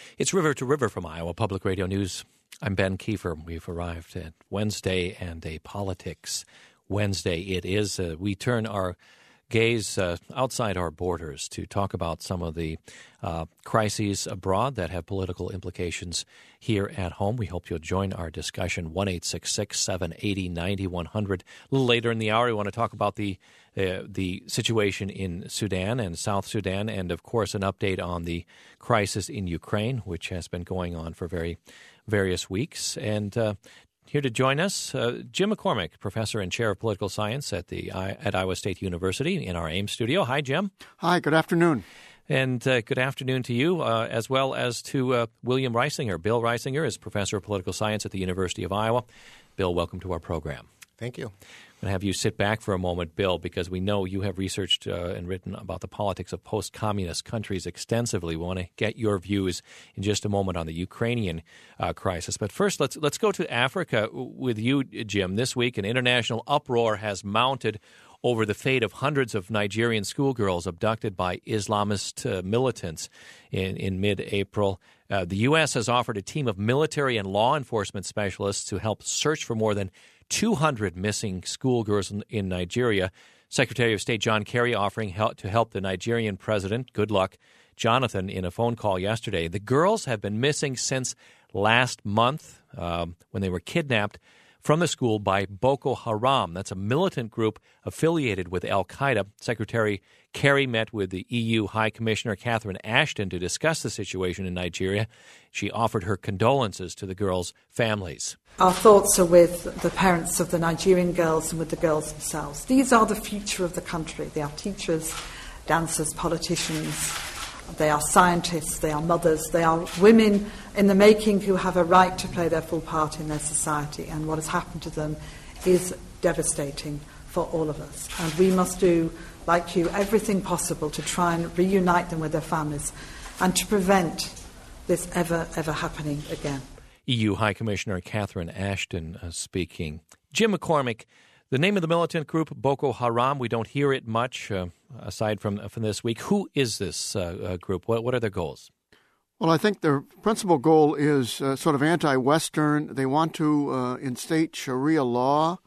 It's River to River from Iowa Public Radio News. I'm Ben Kiefer. We've arrived at Wednesday and a Politics Wednesday. It is. We turn our gaze outside our borders to talk about some of the crises abroad that have political implications here at home. We hope you'll join our discussion, 1-866-780-9100. A little later in the hour, we want to talk about the situation in Sudan and South Sudan, and, of course, an update on the crisis in Ukraine, which has been going on for various weeks. And here to join us, Jim McCormick, professor and chair of political science at Iowa State University in our Ames studio. Hi, Jim. Hi, good afternoon. And good afternoon to you, as well as to William Reisinger. Bill Reisinger is professor of political science at the University of Iowa. Bill, welcome to our program. Thank you. I'm going to have you sit back for a moment, Bill, because we know you have researched and written about the politics of post-communist countries extensively. We want to get your views in just a moment on the Ukrainian crisis. But first, let's go to Africa with you, Jim. This week, an international uproar has mounted over the fate of hundreds of Nigerian schoolgirls abducted by Islamist militants in mid-April. The U.S. has offered a team of military and law enforcement specialists to help search for more than 200 missing schoolgirls in Nigeria. Secretary of State John Kerry offering help to help the Nigerian president, Goodluck Jonathan, in a phone call yesterday. The girls have been missing since last month when they were kidnapped from the school by Boko Haram. That's a militant group affiliated with al-Qaeda. Secretary Kerry met with the EU High Commissioner Catherine Ashton to discuss the situation in Nigeria. She offered her condolences to the girls' families. Our thoughts are with the parents of the Nigerian girls and with the girls themselves. These are the future of the country. They are teachers, dancers, politicians. They are scientists, they are mothers, they are women in the making who have a right to play their full part in their society. And what has happened to them is devastating for all of us. And we must do, like you, everything possible to try and reunite them with their families and to prevent this ever happening again. EU High Commissioner Catherine Ashton speaking. Jim McCormick, the name of the militant group, Boko Haram, we don't hear it much aside from this week. Who is this group? What are their goals? Well, I think their principal goal is sort of anti-Western. They want to instate Sharia law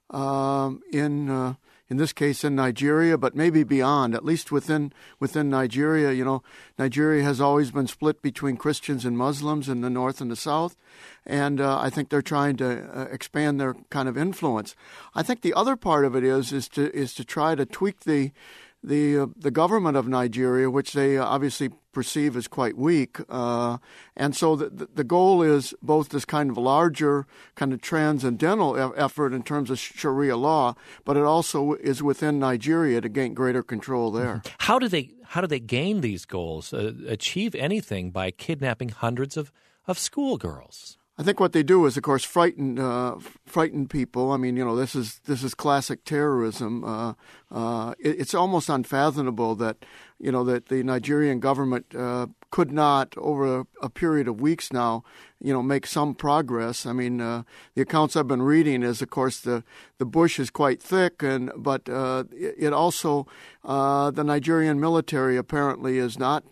in this case in Nigeria, but maybe beyond, at least within Nigeria. You know, Nigeria has always been split between Christians and Muslims in the north and the south, and I think they're trying to expand their kind of influence. I think the other part of it is to try to tweak the government of Nigeria, which they obviously perceive as quite weak. And so the goal is both this kind of larger kind of transcendental effort in terms of Sharia law, but it also is within Nigeria to gain greater control there. How do they gain these goals, achieve anything by kidnapping hundreds of schoolgirls? I think what they do is, of course, frighten people. I mean, you know, this is classic terrorism. It's almost unfathomable that the Nigerian government could not, over a period of weeks now, make some progress. I mean, the accounts I've been reading is, of course, the bush is quite thick, but it also the Nigerian military apparently is not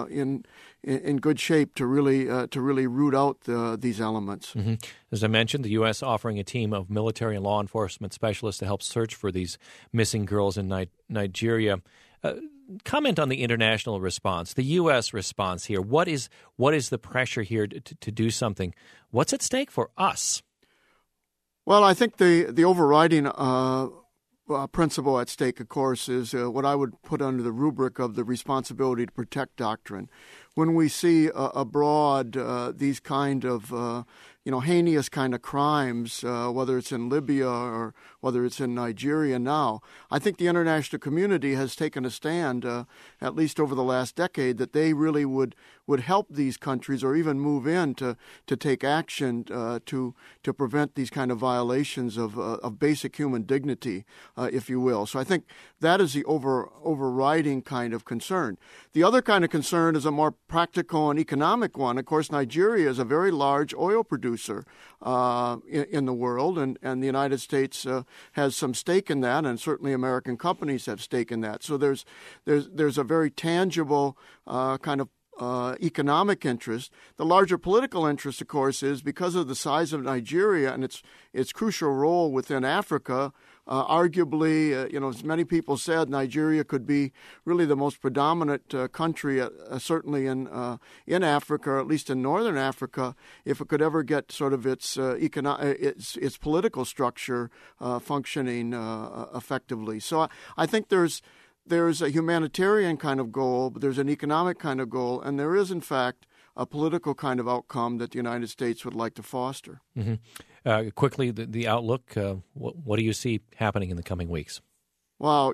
in good shape to really root out these elements. Mm-hmm. As I mentioned, the U.S. offering a team of military and law enforcement specialists to help search for these missing girls in Nigeria. Comment on the international response, the U.S. response here. What is the pressure here to do something? What's at stake for us? Well, I think the overriding principle at stake, of course, is what I would put under the rubric of the responsibility to protect doctrine. When we see abroad these kind of heinous kind of crimes, whether it's in Libya or whether it's in Nigeria now, I think the international community has taken a stand, at least over the last decade, that they really would help these countries or even move in to take action to prevent these kind of violations of basic human dignity, if you will. So I think that is the overriding kind of concern. The other kind of concern is a more practical and economic one. Of course, Nigeria is a very large oil producer in the world, and the United States has some stake in that, and certainly American companies have stake in that. So there's a very tangible kind of economic interest. The larger political interest, of course, is because of the size of Nigeria and its crucial role within Africa. Arguably, as many people said, Nigeria could be really the most predominant country, certainly in Africa, or at least in northern Africa, if it could ever get sort of its political structure functioning effectively. So I think there's a humanitarian kind of goal, but there's an economic kind of goal, and there is, in fact, a political kind of outcome that the United States would like to foster. Mm-hmm. Quickly, the outlook, what do you see happening in the coming weeks? Well,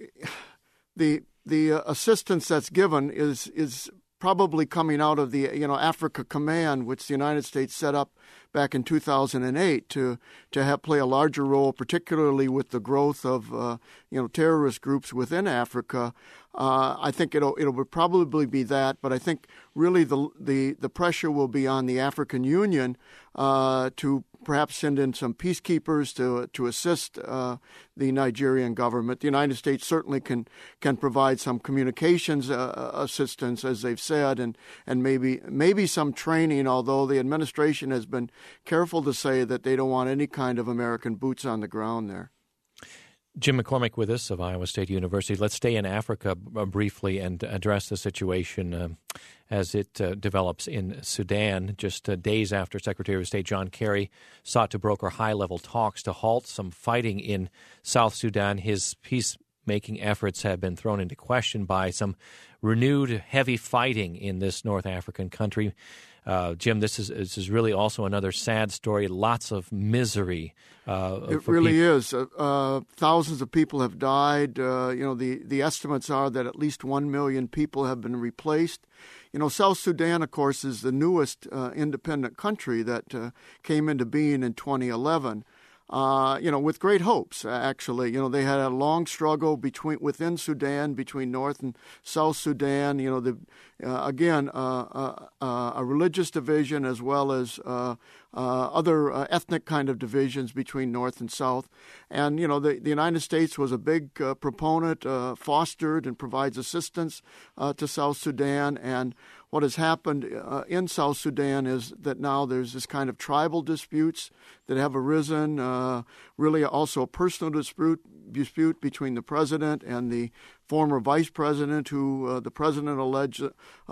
the assistance that's given is probably coming out of the Africa Command, which the United States set up back in 2008 to play a larger role, particularly with the growth of terrorist groups within Africa. I think it'll probably be that, but I think really the pressure will be on the African Union to perhaps send in some peacekeepers to assist the Nigerian government. The United States certainly can provide some communications assistance, as they've said, and maybe some training, although the administration has been careful to say that they don't want any kind of American boots on the ground there. Jim McCormick with us of Iowa State University. Let's stay in Africa briefly and address the situation as it develops in Sudan. Just days after Secretary of State John Kerry sought to broker high-level talks to halt some fighting in South Sudan, his peacemaking efforts have been thrown into question by some renewed heavy fighting in this North African country. Jim, this is really also another sad story. Lots of misery. It really is. Thousands of people have died. The estimates are that at least 1 million people have been replaced. South Sudan, of course, is the newest independent country that came into being in 2011. With great hopes, actually. They had a long struggle within Sudan, between North and South Sudan. A religious division as well as other ethnic kind of divisions between North and South. And, the United States was a big proponent, fostered and provides assistance to South Sudan. And what has happened in South Sudan is that now there's this kind of tribal disputes that have arisen, really also a personal dispute between the president and the former vice president, who the president alleged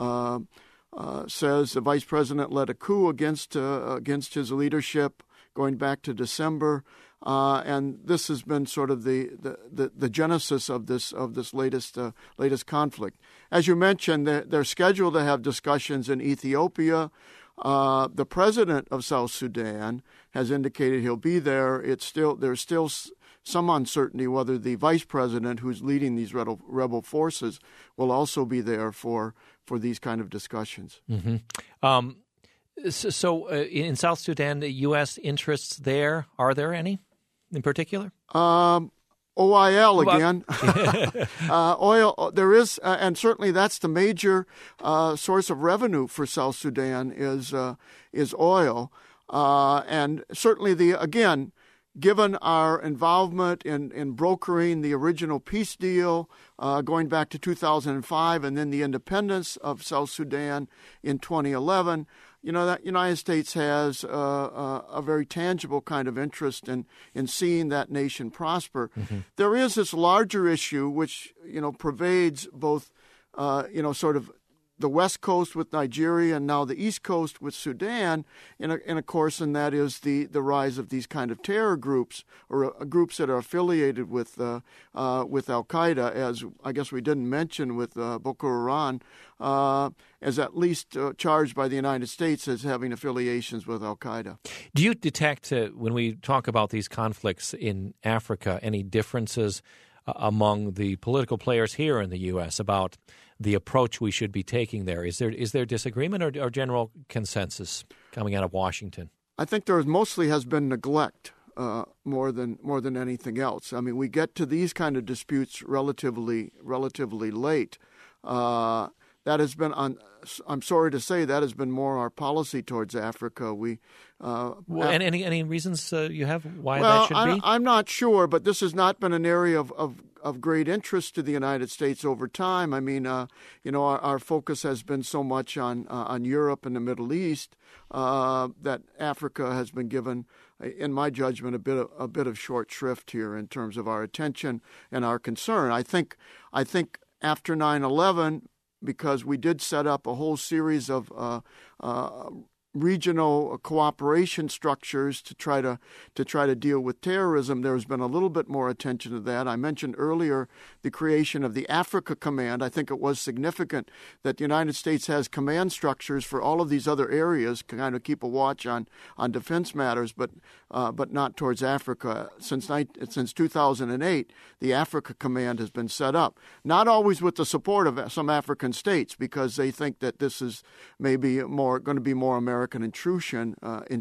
says the vice president led a coup against his leadership going back to December. And this has been sort of the genesis of this latest conflict. As you mentioned, they're scheduled to have discussions in Ethiopia. The president of South Sudan has indicated he'll be there. There's still some uncertainty whether the vice president, who's leading these rebel forces, will also be there for these kind of discussions. Mm-hmm. So in South Sudan, the U.S. interests there, are there any in particular? OIL again. Oil, there is, and certainly that's the major source of revenue for South Sudan is oil. And certainly given our involvement in brokering the original peace deal going back to 2005 and then the independence of South Sudan in 2011, that United States has a very tangible kind of interest in seeing that nation prosper. Mm-hmm. There is this larger issue which, pervades both, sort of the West Coast with Nigeria and now the East Coast with Sudan, and of course, and that is the rise of these kind of terror groups or groups that are affiliated with Al-Qaeda, as I guess we didn't mention with Boko Haram, as at least charged by the United States as having affiliations with Al-Qaeda. Do you detect, when we talk about these conflicts in Africa, any differences among the political players here in the U.S. about the approach we should be taking there? Is there disagreement or general consensus coming out of Washington? I think there mostly has been neglect more than anything else. I mean, we get to these kind of disputes relatively late. that has been on. I'm sorry to say that has been more our policy towards Africa. And any reasons you have why that should be? I'm not sure, but this has not been an area of great interest to the United States over time. I mean, our focus has been so much on Europe and the Middle East that Africa has been given, in my judgment, a bit of short shrift here in terms of our attention and our concern. I think after 9/11, because we did set up a whole series of regional cooperation structures to try to deal with terrorism, there has been a little bit more attention to that. I mentioned earlier the creation of the Africa Command. I think it was significant that the United States has command structures for all of these other areas, to kind of keep a watch on defense matters, but not towards Africa. Since 2008, the Africa Command has been set up, not always with the support of some African states, because they think that this is maybe going to be more American intrusion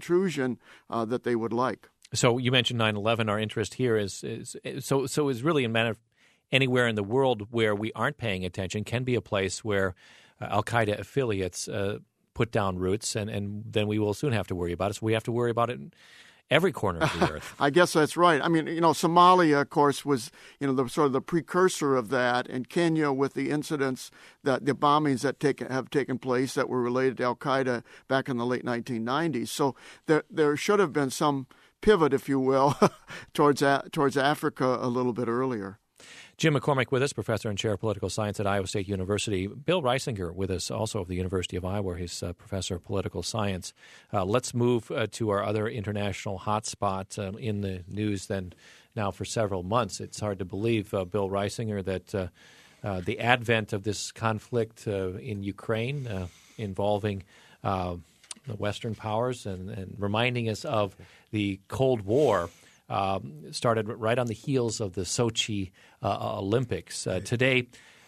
that they would like. So you mentioned 9/11. Our interest here is really a matter of anywhere in the world where we aren't paying attention can be a place where Al-Qaeda affiliates put down roots, and then we will soon have to worry about it. So we have to worry about it in every corner of the earth. I guess that's right. I mean, Somalia, of course, was, the sort of the precursor of that, and Kenya with the incidents, the bombings that have taken place that were related to Al-Qaeda back in the late 1990s. So there should have been some pivot, if you will, towards Africa a little bit earlier. Jim McCormick with us, professor and chair of political science at Iowa State University. Bill Reisinger with us, also of the University of Iowa, where he's professor of political science. Let's move to our other international hotspot in the news then now for several months. It's hard to believe, Bill Reisinger, that the advent of this conflict in Ukraine involving the Western powers and reminding us of the Cold War started right on the heels of the Sochi Olympics. Today,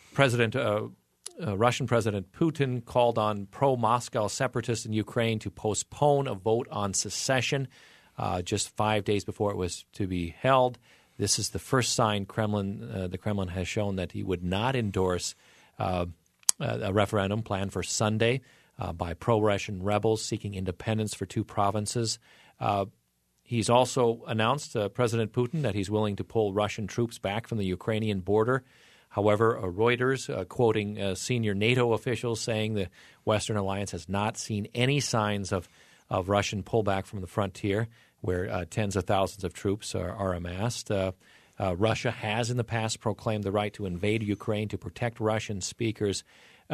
Russian President Putin called on pro-Moscow separatists in Ukraine to postpone a vote on secession just 5 days before it was to be held. This is the first sign the Kremlin has shown that he would not endorse a referendum planned for Sunday by pro-Russian rebels seeking independence for two provinces. He's also announced, President Putin, that he's willing to pull Russian troops back from the Ukrainian border. However, Reuters, quoting senior NATO officials, saying the Western alliance has not seen any signs of Russian pullback from the frontier, where tens of thousands of troops are amassed. Russia has in the past proclaimed the right to invade Ukraine to protect Russian speakers.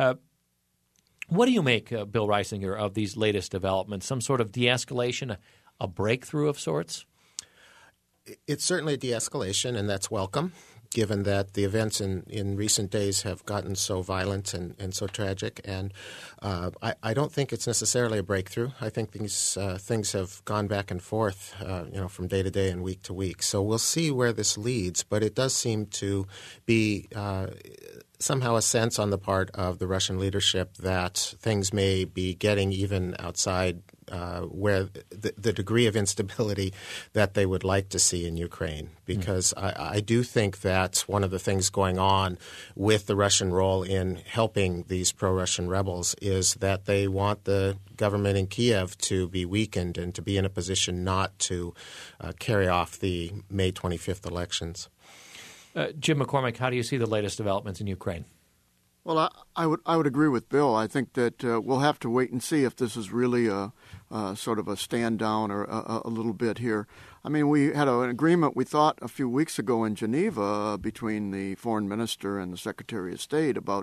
What do you make, Bill Reisinger, of these latest developments? Some sort of de-escalation, a breakthrough of sorts? It's certainly a de-escalation, and that's welcome, given that the events in recent days have gotten so violent and so tragic. And I don't think it's necessarily a breakthrough. I think these things have gone back and forth, from day to day and week to week. So we'll see where this leads. But it does seem to be somehow a sense on the part of the Russian leadership that things may be getting even outside where the degree of instability that they would like to see in Ukraine. Because I do think that one of the things going on with the Russian role in helping these pro-Russian rebels is that they want the government in Kiev to be weakened and to be in a position not to carry off the May 25th elections. Jim McCormick, how do you see the latest developments in Ukraine? Well, I would agree with Bill. I think that we'll have to wait and see if this is really a sort of a stand down or a little bit here. I mean, we had an agreement, we thought, a few weeks ago in Geneva between the foreign minister and the Secretary of State about,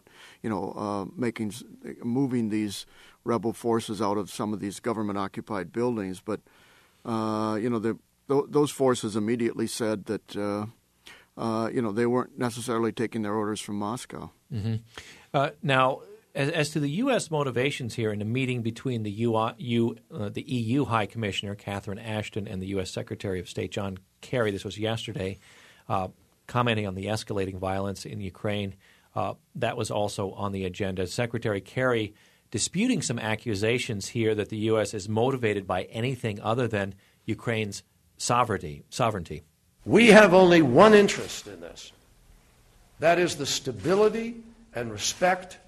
moving these rebel forces out of some of these government-occupied buildings. But, those forces immediately said that they weren't necessarily taking their orders from Moscow. Mm-hmm. Now, as to the U.S. motivations here in the meeting between the EU High Commissioner, Catherine Ashton, and the U.S. Secretary of State, John Kerry, this was yesterday, commenting on the escalating violence in Ukraine, that was also on the agenda. Secretary Kerry disputing some accusations here that the U.S. is motivated by anything other than Ukraine's sovereignty. We have only one interest in this. That is the stability and respect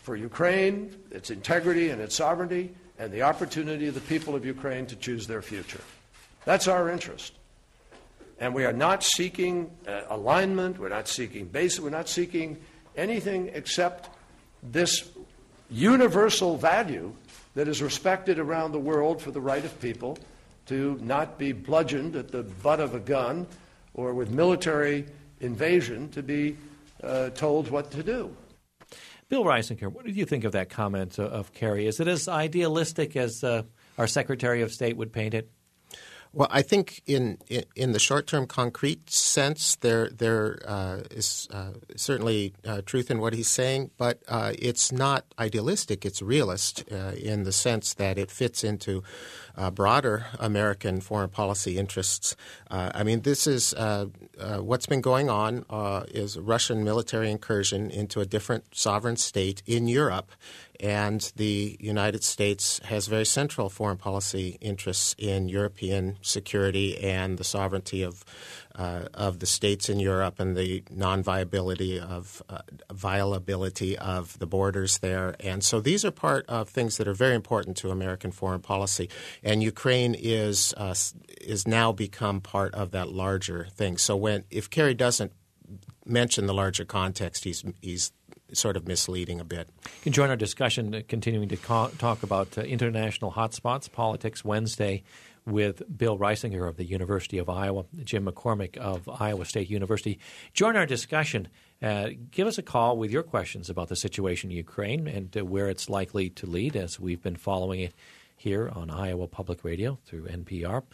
for Ukraine, its integrity and its sovereignty, and the opportunity of the people of Ukraine to choose their future. That's our interest. And we are not seeking alignment, we're not seeking base, we're not seeking anything except this universal value that is respected around the world for the right of people to not be bludgeoned at the butt of a gun or with military invasion to be told what to do. Bill Reisinger, what did you think of that comment of Kerry? Is it as idealistic as our Secretary of State would paint it? Well, I think in the short-term concrete sense, there is certainly truth in what he's saying, but it's not idealistic. It's realist in the sense that it fits into broader American foreign policy interests. I mean, this is what's been going on is Russian military incursion into a different sovereign state in Europe. And the United States has very central foreign policy interests in European security and the sovereignty of the states in Europe and the non-viability of violability of the borders there. And so these are part of things that are very important to American foreign policy. And Ukraine is now become part of that larger thing. So if Kerry doesn't mention the larger context, he's sort of misleading a bit. You can join our discussion continuing to talk about international hotspots, politics Wednesday with Bill Reisinger of the University of Iowa, Jim McCormick of Iowa State University. Join our discussion. Give us a call with your questions about the situation in Ukraine and where it's likely to lead as we've been following it here on Iowa Public Radio through NPR.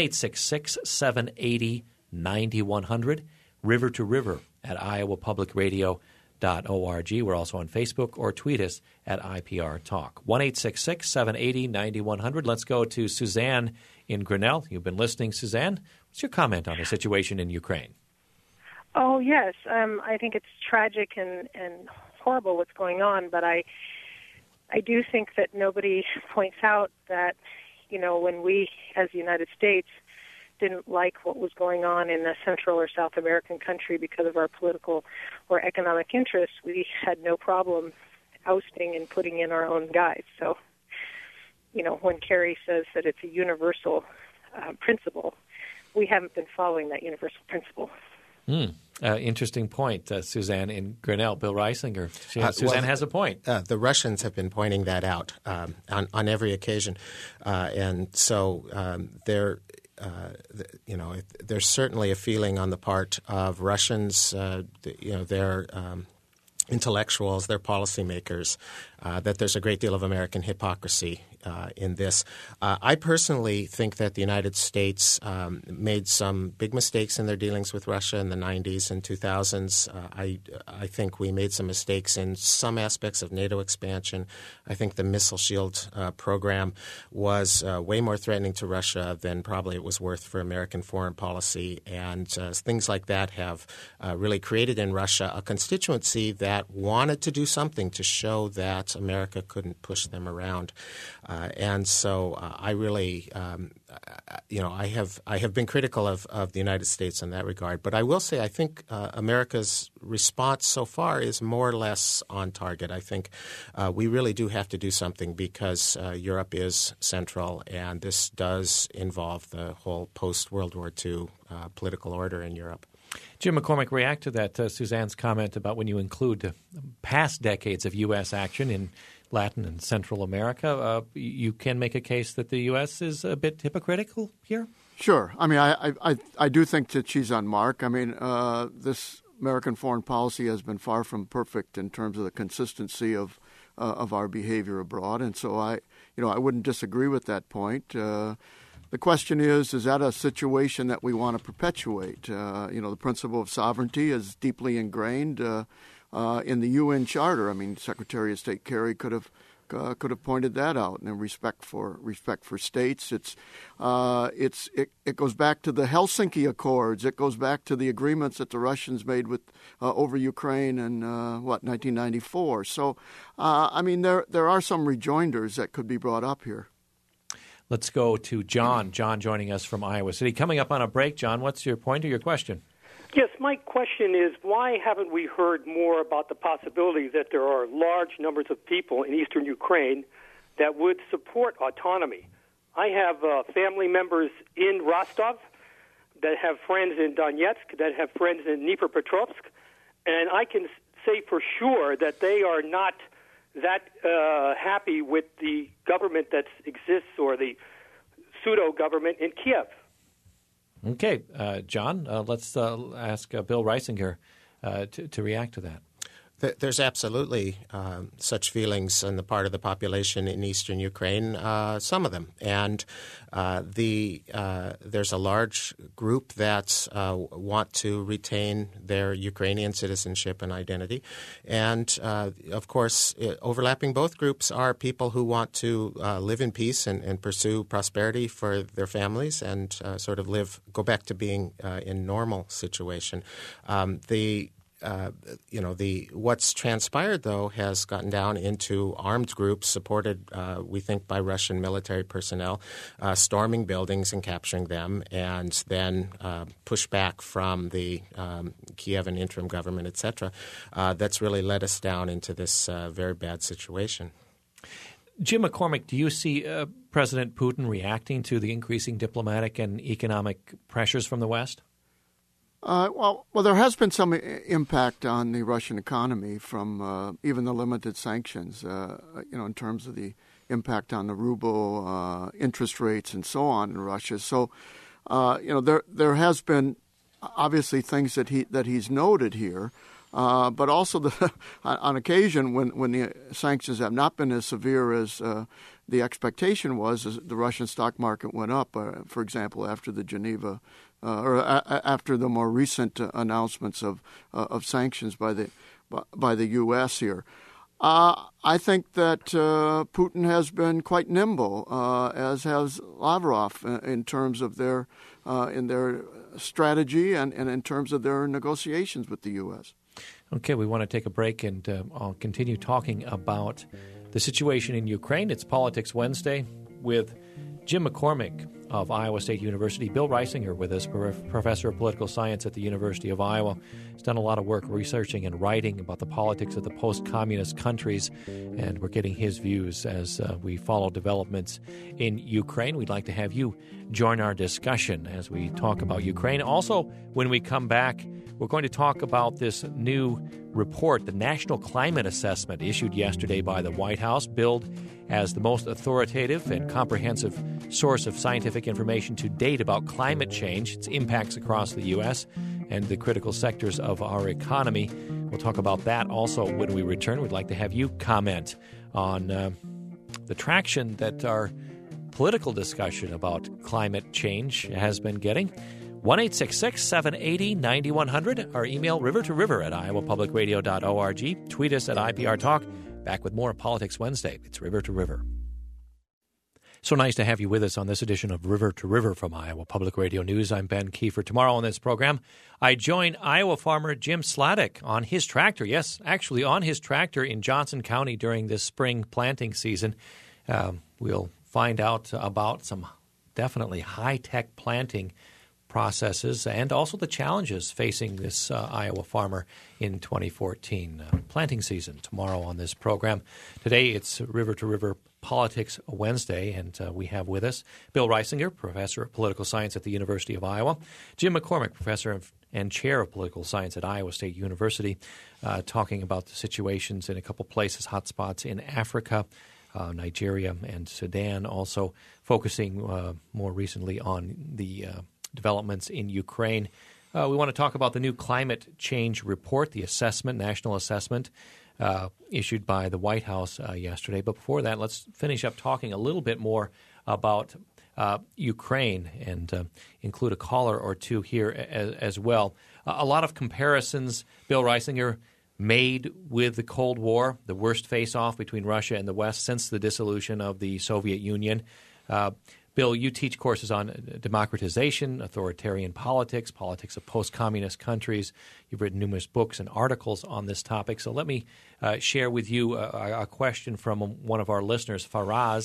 1-866-780-9100, river to river at iowapublicradio.org. We're also on Facebook or tweet us at IPR Talk. 1-866-780-9100. Let's go to Suzanne in Grinnell. You've been listening, Suzanne. What's your comment on the situation in Ukraine? Oh, yes. I think it's tragic and horrible what's going on, but I do think that nobody points out that, when we as the United States didn't like what was going on in a Central or South American country because of our political or economic interests, we had no problem ousting and putting in our own guys. So, when Kerry says that it's a universal principle, we haven't been following that universal principle. Interesting point, Suzanne in Grinnell. Bill Reisinger. Suzanne has a point. The Russians have been pointing that out on every occasion. And so there's certainly a feeling on the part of Russians, their intellectuals, their policymakers, that there's a great deal of American hypocrisy in this. I personally think that the United States made some big mistakes in their dealings with Russia in the 90s and 2000s. I think we made some mistakes in some aspects of NATO expansion. I think the Missile Shield program was way more threatening to Russia than probably it was worth for American foreign policy. And things like that have really created in Russia a constituency that wanted to do something to show that America couldn't push them around. And so I really, I have been critical of the United States in that regard. But I will say I think America's response so far is more or less on target. I think we really do have to do something because Europe is central, and this does involve the whole post-World War II political order in Europe. Jim McCormick, react to that Suzanne's comment about when you include past decades of U.S. action in Latin and Central America. You can make a case that the U.S. is a bit hypocritical here? Sure. I mean, I do think that she's on mark. I mean, this American foreign policy has been far from perfect in terms of the consistency of our behavior abroad, and so I wouldn't disagree with that point. The question is that a situation that we want to perpetuate? The principle of sovereignty is deeply ingrained in the UN Charter. I mean, Secretary of State Kerry could have pointed that out. And respect for states. It goes back to the Helsinki Accords. It goes back to the agreements that the Russians made with over Ukraine in 1994. So, there are some rejoinders that could be brought up here. Let's go to John. John joining us from Iowa City. Coming up on a break, John, what's your point or your question? Yes, my question is, why haven't we heard more about the possibility that there are large numbers of people in eastern Ukraine that would support autonomy? I have family members in Rostov that have friends in Donetsk, that have friends in Dnipropetrovsk, and I can say for sure that they are not that happy with the government that exists or the pseudo-government in Kiev. Okay, John, let's ask Bill Reisinger to react to that. There's absolutely such feelings on the part of the population in eastern Ukraine, some of them. And there's a large group that want to retain their Ukrainian citizenship and identity. And, of course, overlapping both groups are people who want to live in peace and pursue prosperity for their families and sort of go back to being in normal situation. What's transpired, though, has gotten down into armed groups supported, we think, by Russian military personnel, storming buildings and capturing them, and then pushback from the Kievan interim government, etc. That's really led us down into this very bad situation. Jim McCormick, do you see President Putin reacting to the increasing diplomatic and economic pressures from the West? Well, there has been some impact on the Russian economy from even the limited sanctions, in terms of the impact on the ruble, interest rates, and so on in Russia. So, there has been obviously things that he's noted here, but also on occasion when the sanctions have not been as severe as the expectation was, the Russian stock market went up. For example, after the Geneva. After the more recent announcements of sanctions by the U.S. here, I think that Putin has been quite nimble, as has Lavrov, in terms of their strategy and in terms of their negotiations with the U.S. Okay, we want to take a break, and I'll continue talking about the situation in Ukraine. It's Politics Wednesday with Jim McCormick of Iowa State University. Bill Reisinger with us, professor of political science at the University of Iowa. He's done a lot of work researching and writing about the politics of the post-communist countries, and we're getting his views as we follow developments in Ukraine. We'd like to have you join our discussion as we talk about Ukraine. Also, when we come back, we're going to talk about this new report, the National Climate Assessment, issued yesterday by the White House, billed as the most authoritative and comprehensive source of scientific information to date about climate change, its impacts across the U.S., and the critical sectors of our economy. We'll talk about that also when we return. We'd like to have you comment on the traction that our political discussion about climate change has been getting. 1-866-780-9100. Our email, river2river@iowapublicradio.org. Tweet us at IPR Talk. Back with more Politics Wednesday. It's River to River. So nice to have you with us on this edition of River to River from Iowa Public Radio News. I'm Ben Kiefer. Tomorrow on this program, I join Iowa farmer Jim Sladek on his tractor. Yes, actually on his tractor in Johnson County during this spring planting season. We'll find out about some definitely high-tech planting processes and also the challenges facing this Iowa farmer in 2014 planting season tomorrow on this program. Today it's River to River Politics Wednesday, and we have with us Bill Reisinger, professor of political science at the University of Iowa, Jim McCormick, professor and chair of political science at Iowa State University, talking about the situations in a couple places, hotspots in Africa, Nigeria, and Sudan, also focusing more recently on the developments in Ukraine. We want to talk about the new climate change report, the assessment, national assessment, issued by the White House yesterday. But before that, let's finish up talking a little bit more about Ukraine and include a caller or two here as well. A lot of comparisons, Bill Reisinger, made with the Cold War, the worst face-off between Russia and the West since the dissolution of the Soviet Union. Bill, you teach courses on democratization, authoritarian politics, politics of post-communist countries. You've written numerous books and articles on this topic. So let me share with you a question from one of our listeners, Faraz.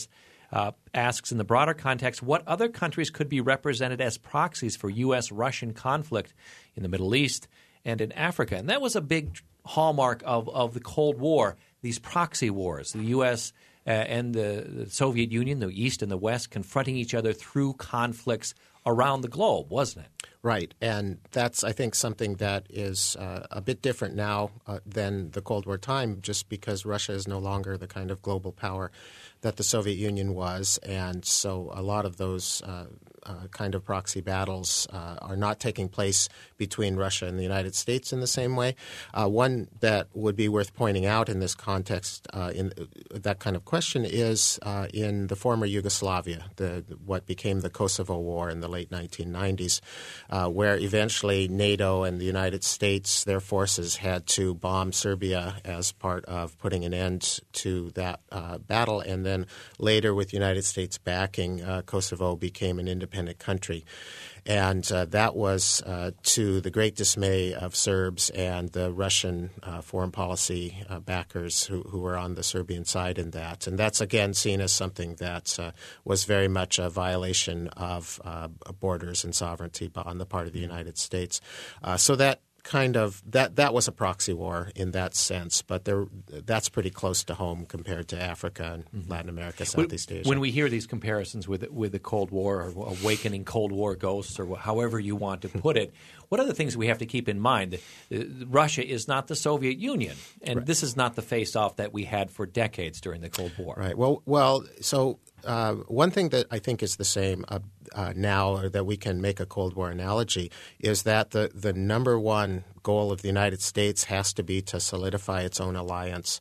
asks, in the broader context, what other countries could be represented as proxies for U.S.-Russian conflict in the Middle East and in Africa? And that was a big hallmark of the Cold War, these proxy wars, the U.S. And the Soviet Union, the East and the West, confronting each other through conflicts around the globe, wasn't it? Right. And that's, I think, something that is a bit different now than the Cold War time, just because Russia is no longer the kind of global power that the Soviet Union was. And so a lot of those kind of proxy battles are not taking place between Russia and the United States in the same way. One that would be worth pointing out in this context, in that kind of question, is in the former Yugoslavia, what became the Kosovo War in the late 1990s, where eventually NATO and the United States, their forces had to bomb Serbia as part of putting an end to that battle. And then later, with United States backing, Kosovo became an independent country. And that was to the great dismay of Serbs and the Russian foreign policy backers who were on the Serbian side in that. And that's, again, seen as something that was very much a violation of borders and sovereignty on the part of the United States. So that that was a proxy war in that sense, but that's pretty close to home compared to Africa and Latin America, Southeast Asia. When we hear these comparisons with the Cold War or awakening Cold War ghosts or however you want to put it, what are the things we have to keep in mind? Russia is not the Soviet Union, and this is not the face-off that we had for decades during the Cold War. Right. Well, so one thing that I think is the same now, or that we can make a Cold War analogy, is that the number one goal of the United States has to be to solidify its own alliance.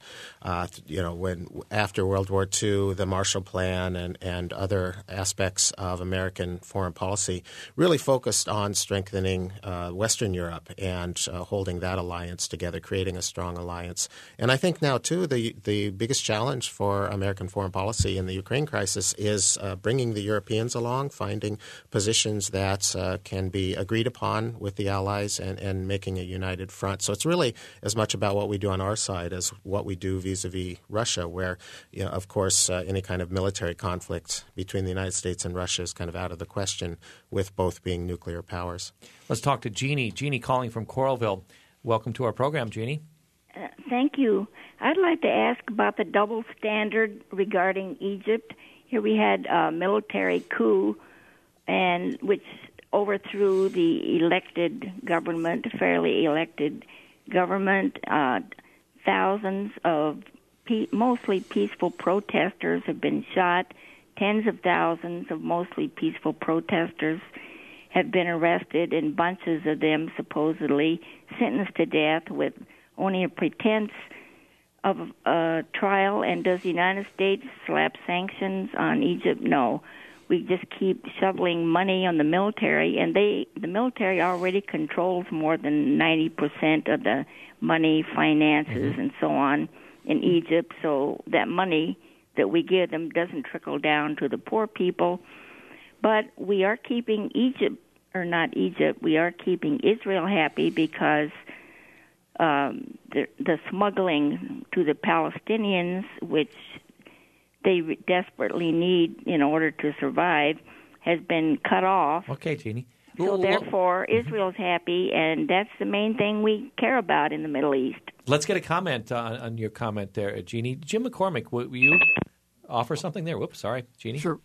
When after World War II, the Marshall Plan and other aspects of American foreign policy really focused on strengthening Western Europe and holding that alliance together, creating a strong alliance. And I think now, too, the biggest challenge for American foreign policy in the Ukraine crisis is bringing the Europeans along, finding positions that can be agreed upon with the allies and making a united front. So it's really as much about what we do on our side as what we do vis-a-vis Russia, where, of course, any kind of military conflict between the United States and Russia is kind of out of the question, with both being nuclear powers. Let's talk to Jeannie. Jeannie calling from Coralville. Welcome to our program, Jeannie. Thank you. I'd like to ask about the double standard regarding Egypt. Here we had a military coup, and which overthrew the elected government, fairly elected government. Thousands of mostly peaceful protesters have been shot. Tens of thousands of mostly peaceful protesters have been arrested, and bunches of them supposedly sentenced to death with only a pretense of a trial. And does the United States slap sanctions on Egypt? No. We just keep shoveling money on the military, and the military already controls more than 90% of the money, finances, and so on in Egypt. So that money that we give them doesn't trickle down to the poor people. But we are keeping we are keeping Israel happy, because the smuggling to the Palestinians, which they desperately need in order to survive, has been cut off. Okay, Jeannie. So therefore, Israel's happy, and that's the main thing we care about in the Middle East. Let's get a comment on your comment there, Jeannie. Jim McCormick, will you offer something there? Whoops, sorry, Jeannie. Sure.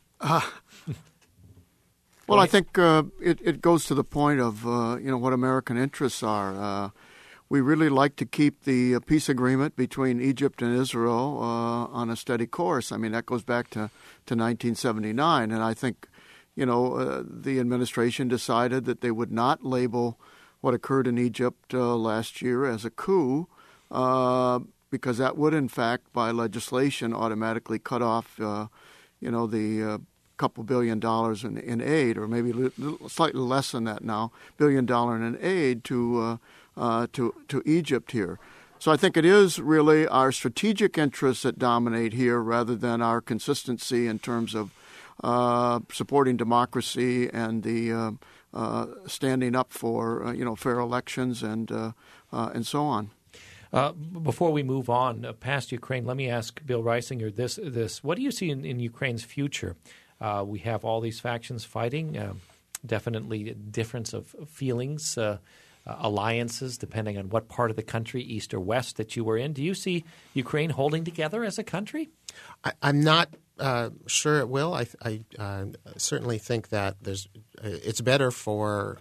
Well, I think it goes to the point of what American interests are. We really like to keep the peace agreement between Egypt and Israel on a steady course. I mean, that goes back to 1979, and I think the administration decided that they would not label what occurred in Egypt last year as a coup, because that would, in fact, by legislation, automatically cut off the couple $1 billion in aid, or maybe slightly less than that now, $1 billion in aid to Egypt here. So I think it is really our strategic interests that dominate here, rather than our consistency in terms of supporting democracy and the standing up for fair elections and so on. Before we move on past Ukraine, let me ask Bill Reisinger this. What do you see in Ukraine's future? We have all these factions fighting, definitely difference of feelings, alliances, depending on what part of the country, east or west, that you were in. Do you see Ukraine holding together as a country? I'm not sure it will. I certainly think that it's better for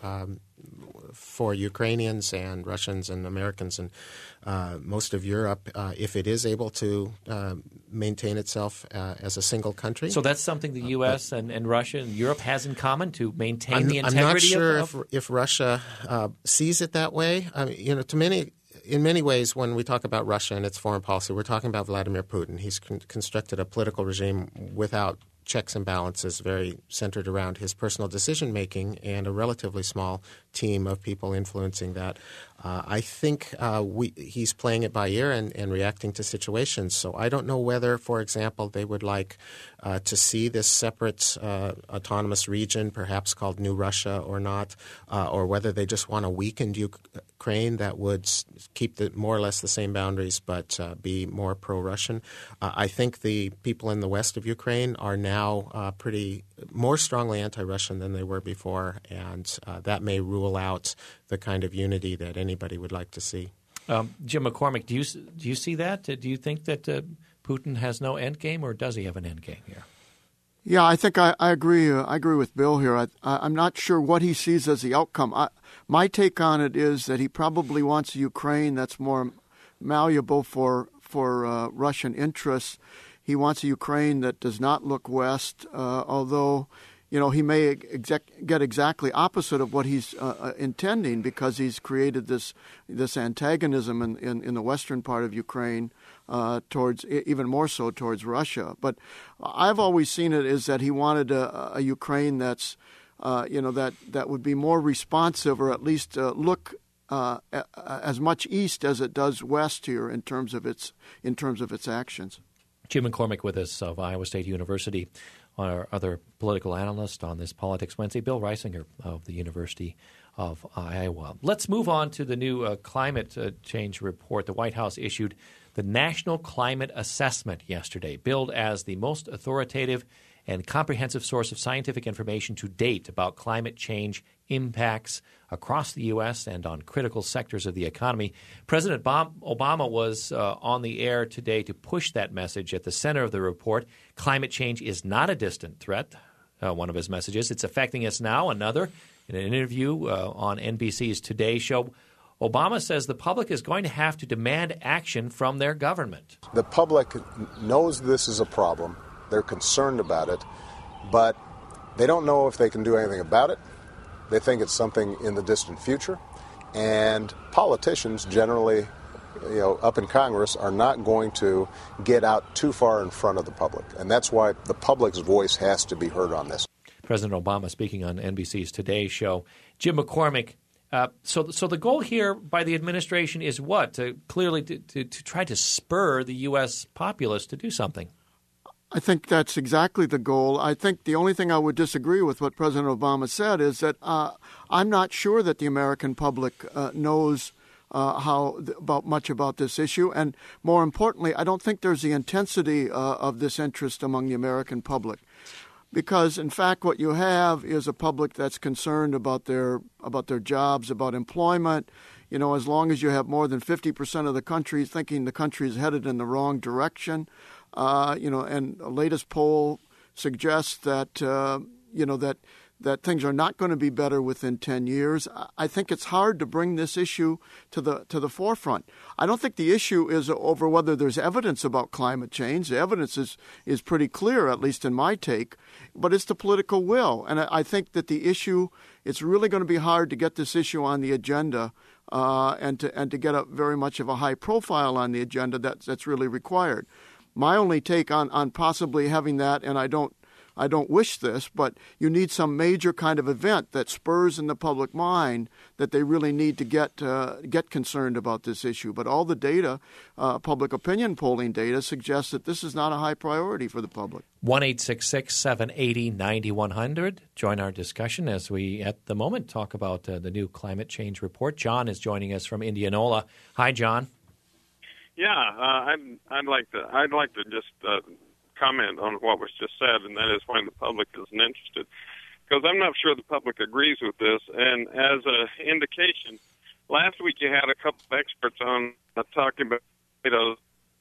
Ukrainians and Russians and Americans and most of Europe if it is able to maintain itself as a single country. So that's something the U.S. and Russia and Europe has in common, to maintain the integrity. I'm not sure if Russia sees it that way. I mean, in many ways, when we talk about Russia and its foreign policy, we're talking about Vladimir Putin. He's constructed a political regime without checks and balances, very centered around his personal decision-making and a relatively small team of people influencing that. I think he's playing it by ear and reacting to situations. So I don't know whether, for example, they would like to see this separate autonomous region, perhaps called New Russia or not, or whether they just want a weakened Ukraine that would keep more or less the same boundaries but be more pro-Russian. I think the people in the west of Ukraine are now pretty more strongly anti-Russian than they were before, and that may rule out the kind of unity that anybody would like to see. Jim McCormick, do you see that? Do you think that Putin has no end game, or does he have an end game here? Yeah, I think I agree. I agree with Bill here. I'm not sure what he sees as the outcome. My take on it is that he probably wants a Ukraine that's more malleable for Russian interests. He wants a Ukraine that does not look west, although he may get exactly opposite of what he's intending, because he's created this antagonism in the western part of Ukraine towards, even more so towards Russia. But I've always seen it as that he wanted a Ukraine that's that would be more responsive, or at least look as much east as it does west here in terms of its actions. Jim McCormick with us of Iowa State University, our other political analyst on this Politics Wednesday, Bill Reisinger of the University of Iowa. Let's move on to the new climate change report. The White House issued the National Climate Assessment yesterday, billed as the most authoritative and comprehensive source of scientific information to date about climate change impacts across the U.S. and on critical sectors of the economy. President Obama was on the air today to push that message. At the center of the report, climate change is not a distant threat, one of his messages. It's affecting us now. Another, in an interview on NBC's Today Show, Obama says the public is going to have to demand action from their government. The public knows this is a problem. They're concerned about it, but they don't know if they can do anything about it. They think it's something in the distant future. And politicians generally, up in Congress, are not going to get out too far in front of the public. And that's why the public's voice has to be heard on this. President Obama speaking on NBC's Today Show. Jim McCormick, so the goal here by the administration is what? To try to spur the U.S. populace to do something. I think that's exactly the goal. I think the only thing I would disagree with what President Obama said is that I'm not sure that the American public knows much about this issue. And more importantly, I don't think there's the intensity of this interest among the American public. Because, in fact, what you have is a public that's concerned about their jobs, about employment. As long as you have more than 50% of the country thinking the country is headed in the wrong direction, and a latest poll suggests that that things are not going to be better within 10 years. I think it's hard to bring this issue to the forefront. I don't think the issue is over whether there's evidence about climate change. The evidence is pretty clear, at least in my take, but it's the political will. And I think that the issue, it's really going to be hard to get this issue on the agenda and to get very much of a high profile on the agenda that's really required. My only take on possibly having that, and I don't wish this, but you need some major kind of event that spurs in the public mind that they really need to get concerned about this issue. But all the data, public opinion polling data, suggests that this is not a high priority for the public. 1-866-780-9100. Join our discussion as we, at the moment, talk about the new climate change report. John is joining us from Indianola. Hi, John. I'd like to just comment on what was just said, and that is why the public isn't interested, because I'm not sure the public agrees with this. And as an indication, last week you had a couple of experts on talking about potatoes.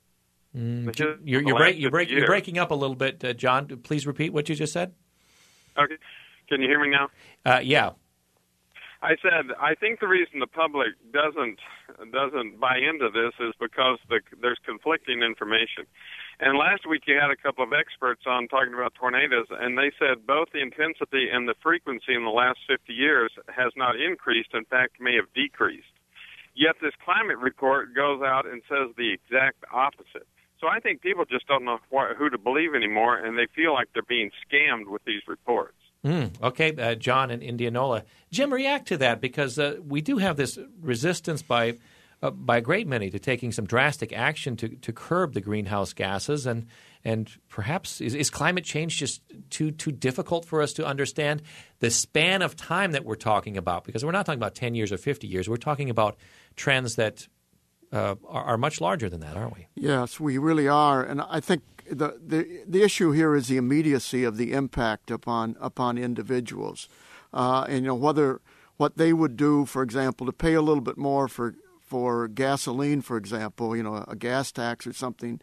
You're breaking up a little bit, John. Please repeat what you just said. Okay, can you hear me now? Yeah. I said I think the reason the public doesn't buy into this is because there's conflicting information. And last week you had a couple of experts on talking about tornadoes, and they said both the intensity and the frequency in the last 50 years has not increased. In fact, may have decreased. Yet this climate report goes out and says the exact opposite. So I think people just don't know who to believe anymore, and they feel like they're being scammed with these reports. Okay, John in Indianola. Jim, react to that, because we do have this resistance by a great many to taking some drastic action to curb the greenhouse gases, and perhaps is climate change just too difficult for us to understand the span of time that we're talking about? Because we're not talking about 10 years or 50 years. We're talking about trends that are much larger than that, aren't we? Yes, we really are. And I think the issue here is the immediacy of the impact upon individuals. And whether what they would do, for example, to pay a little bit more for gasoline, for example, a gas tax or something,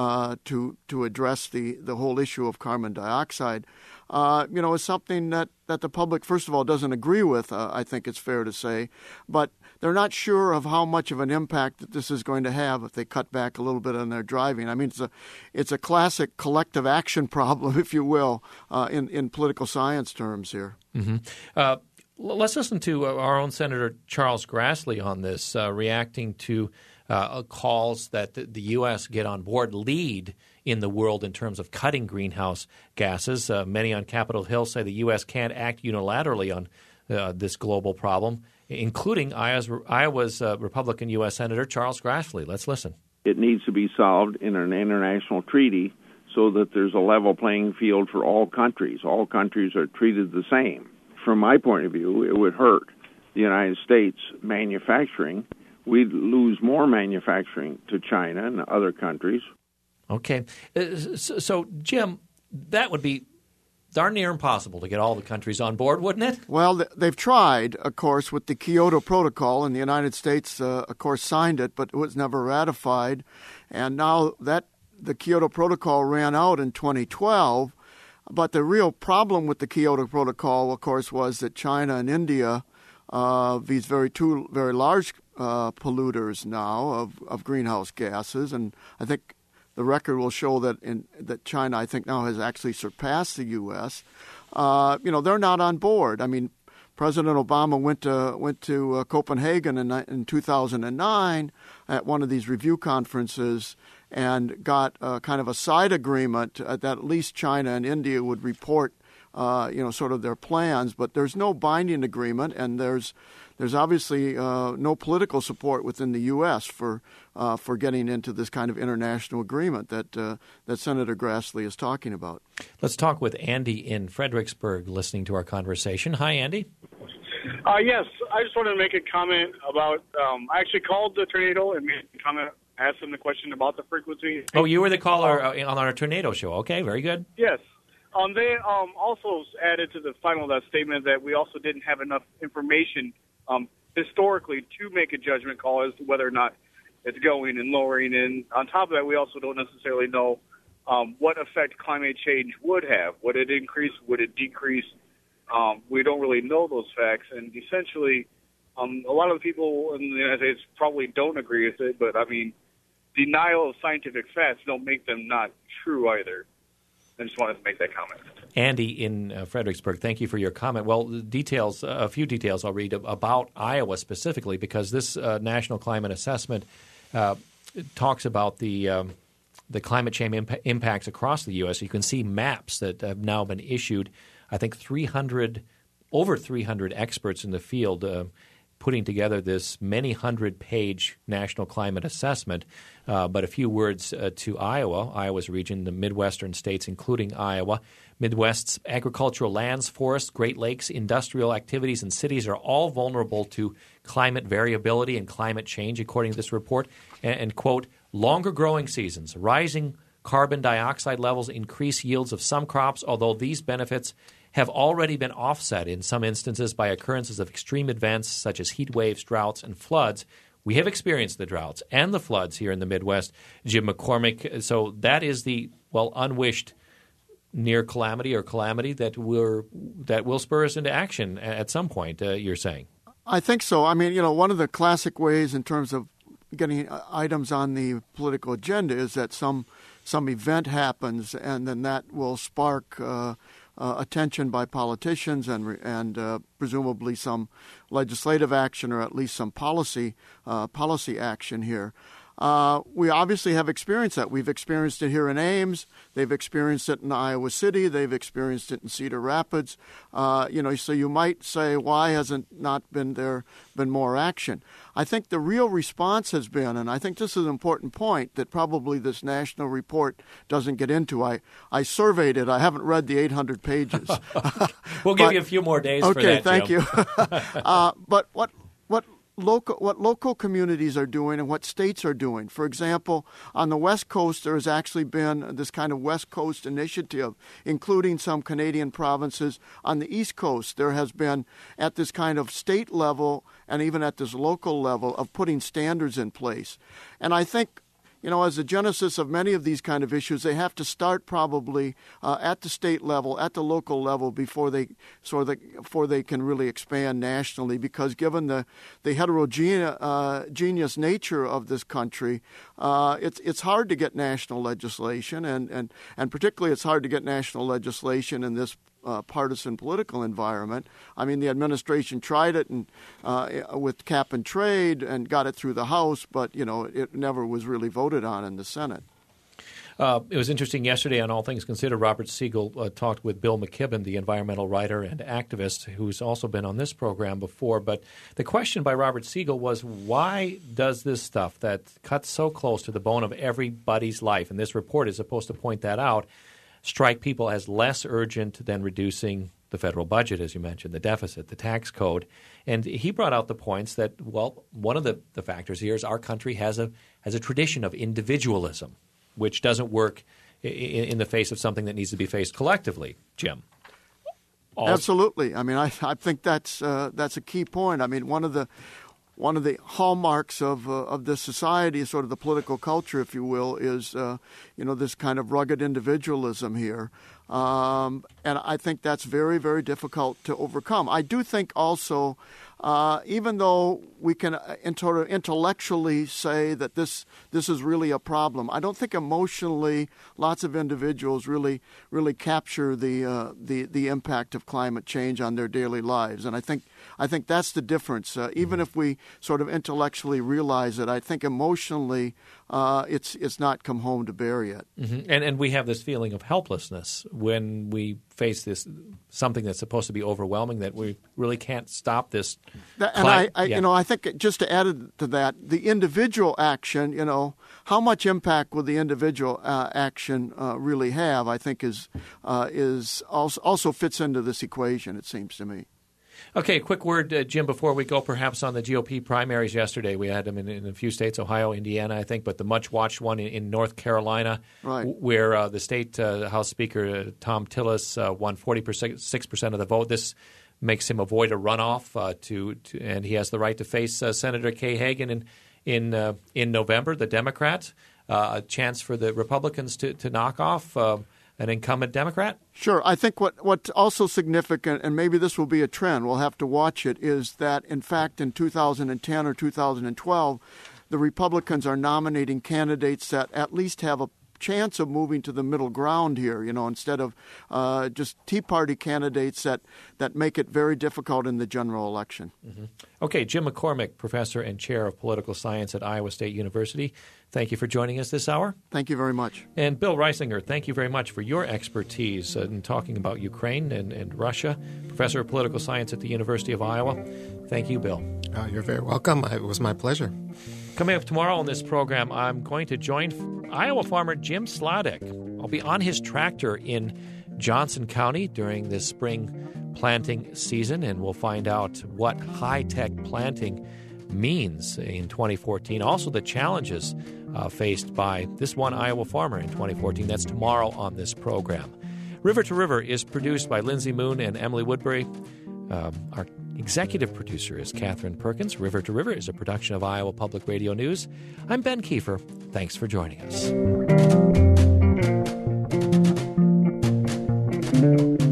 to address the whole issue of carbon dioxide, is something that the public, first of all, doesn't agree with, I think it's fair to say, but they're not sure of how much of an impact that this is going to have if they cut back a little bit on their driving. I mean, it's a classic collective action problem, if you will, in political science terms here. Mm-hmm. Let's listen to our own Senator Charles Grassley on this, reacting to calls that the U.S. get on board, lead in the world in terms of cutting greenhouse gases. Many on Capitol Hill say the U.S. can't act unilaterally on this global problem, including Iowa's Republican U.S. Senator Charles Grassley. Let's listen. It needs to be solved in an international treaty so that there's a level playing field for all countries. All countries are treated the same. From my point of view, it would hurt the United States manufacturing. We'd lose more manufacturing to China and other countries. Okay. So, Jim, that would be darn near impossible to get all the countries on board, wouldn't it? Well, they've tried, of course, with the Kyoto Protocol, and the United States, of course, signed it, but it was never ratified. And now that the Kyoto Protocol ran out in 2012, but the real problem with the Kyoto Protocol, of course, was that China and India, these two very large polluters now of greenhouse gases, and I think the record will show that China, I think, now has actually surpassed the U.S. They're not on board. I mean, President Obama went to Copenhagen in 2009 at one of these review conferences and got kind of a side agreement that at least China and India would report, sort of their plans. But there's no binding agreement, and there's obviously no political support within the U.S. for getting into this kind of international agreement that Senator Grassley is talking about. Let's talk with Andy in Fredericksburg, listening to our conversation. Hi, Andy. Yes, I just wanted to make a comment about. I actually called the tornado and made a comment. Asked them the question about the frequency. Oh, you were the caller on our tornado show. Okay, very good. Yes. They also added to the final statement that we also didn't have enough information historically to make a judgment call as to whether or not it's going and lowering. And on top of that, we also don't necessarily know what effect climate change would have. Would it increase? Would it decrease? We don't really know those facts. And essentially, a lot of the people in the United States probably don't agree with it, but I mean, denial of scientific facts don't make them not true either. I just wanted to make that comment. Andy in Fredericksburg, thank you for your comment. Well, a few details I'll read about Iowa specifically, because this National Climate Assessment talks about the climate change impacts across the U.S. You can see maps that have now been issued. I think over 300 experts in the field putting together this many hundred-page national climate assessment. But a few words to Iowa, Iowa's region, the Midwestern states, including Iowa. Midwest's agricultural lands, forests, Great Lakes, industrial activities, and cities are all vulnerable to climate variability and climate change, according to this report. And quote, Longer growing seasons, rising carbon dioxide levels increase yields of some crops, although these benefits have already been offset in some instances by occurrences of extreme events such as heat waves, droughts, and floods. We have experienced the droughts and the floods here in the Midwest. Jim McCormick, so that is the, unwished near calamity or calamity that will spur us into action at some point, you're saying? I think so. I mean, one of the classic ways in terms of getting items on the political agenda is that some event happens, and then that will spark attention by politicians and presumably some legislative action or at least some policy action here. We obviously have experienced that. We've experienced it here in Ames. They've experienced it in Iowa City. They've experienced it in Cedar Rapids. So you might say, why hasn't not been more action? I think the real response has been, and I think this is an important point that probably this national report doesn't get into. I surveyed it. I haven't read the 800 pages. We'll give you a few more days for that, Okay, thank you. But what local communities are doing and what states are doing. For example, on the West Coast, there has actually been this kind of West Coast initiative, including some Canadian provinces. On the East Coast, there has been, at this kind of state level and even at this local level, of putting standards in place. And I think, as the genesis of many of these kind of issues, they have to start probably at the state level, at the local level, before they can really expand nationally. Because given the heterogeneous nature of this country, it's hard to get national legislation, and particularly it's hard to get national legislation in this partisan political environment. I mean, the administration tried it with cap and trade and got it through the House, but, it never was really voted on in the Senate. It was interesting yesterday on All Things Considered, Robert Siegel talked with Bill McKibben, the environmental writer and activist who's also been on this program before. But the question by Robert Siegel was, why does this stuff that cuts so close to the bone of everybody's life, and this report is supposed to point that out, strike people as less urgent than reducing the federal budget, as you mentioned, the deficit, the tax code? And he brought out the points that, one of the factors here is our country has a tradition of individualism, which doesn't work in the face of something that needs to be faced collectively. Jim? Absolutely. I mean, I think that's a key point. I mean, one of the hallmarks of this society, sort of the political culture, if you will, is this kind of rugged individualism here, and I think that's very, very difficult to overcome. I do think also, even though we can intellectually say that this is really a problem, I don't think emotionally lots of individuals really capture the impact of climate change on their daily lives, and I think that's the difference. Even if we sort of intellectually realize it, I think emotionally it's not come home to bear yet. Mm-hmm. And we have this feeling of helplessness when we face something that's supposed to be overwhelming, that we really can't stop this. I think just to add to that, the individual action, how much impact will the individual action really have? I think is also fits into this equation. It seems to me. Okay, quick word, Jim, before we go perhaps on the GOP primaries yesterday. We had them in a few states, Ohio, Indiana, I think, but the much-watched one in North Carolina, right, where the state House Speaker Tom Tillis won 46% of the vote. This makes him avoid a runoff, and he has the right to face Senator Kay Hagan in November, the Democrat. A chance for the Republicans to knock off an incumbent Democrat? Sure. I think what's also significant, and maybe this will be a trend, we'll have to watch it, is that, in fact, in 2010 or 2012, the Republicans are nominating candidates that at least have a chance of moving to the middle ground here, instead of just Tea Party candidates that make it very difficult in the general election. Mm-hmm. Okay, Jim McCormick, professor and chair of political science at Iowa State University. Thank you for joining us this hour. Thank you very much. And Bill Reisinger, thank you very much for your expertise in talking about Ukraine and Russia. Professor of political science at the University of Iowa. Thank you, Bill. You're very welcome. It was my pleasure. Coming up tomorrow on this program, I'm going to join Iowa farmer Jim Sladek. I'll be on his tractor in Johnson County during this spring planting season, and we'll find out what high-tech planting means in 2014. Also, the challenges faced by this one Iowa farmer in 2014. That's tomorrow on this program. River to River is produced by Lindsay Moon and Emily Woodbury. Our executive producer is Catherine Perkins. River to River is a production of Iowa Public Radio News. I'm Ben Kiefer. Thanks for joining us.